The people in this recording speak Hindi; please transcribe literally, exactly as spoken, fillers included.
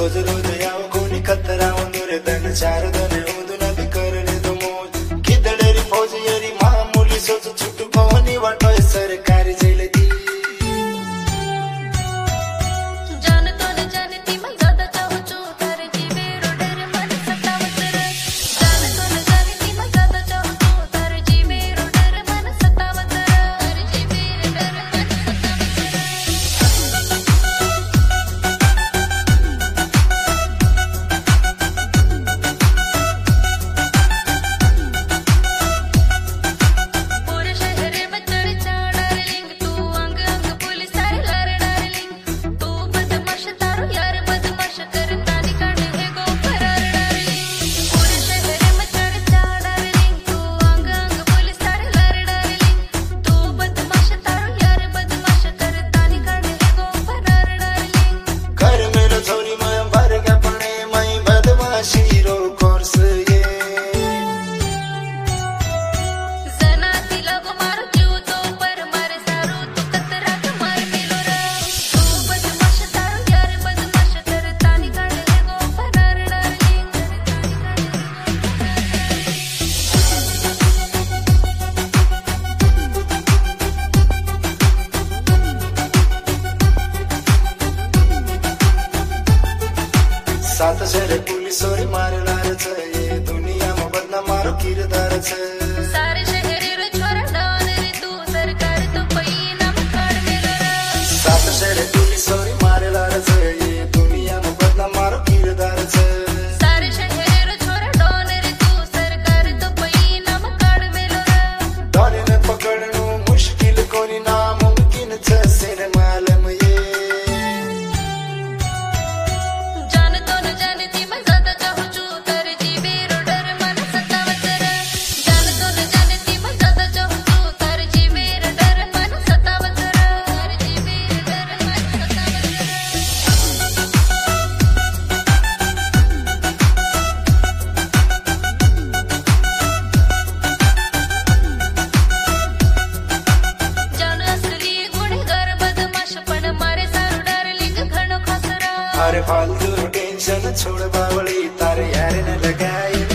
रोज रोज याव कोणी खतरा रे धन चार धन उदून भी करले दो मोज कितडेरी फौज येरी मामूली सोच छुट कोणी वाटोय सरकारी जेल दी सात शहर पुलिस और मारणार छ ये दुनिया में बदना मारो किरदार छ सारे शहर रे छोरा डॉन रे तू सरकार तो पई नाम काढ मेलो सात शहर पुलिस और मारणार छ ये दुनिया में बदना मारो किरदार छ सारे शहर रे छोरा डॉन रे तू सरकार तो पई नाम काढ मेलो डॉन ने पकड़नो मुश्किल कोनी नामुमकिन छ सेने मालूम ये अरे फालतू टेंशन छोड़ बावली तारे यार ने लगाए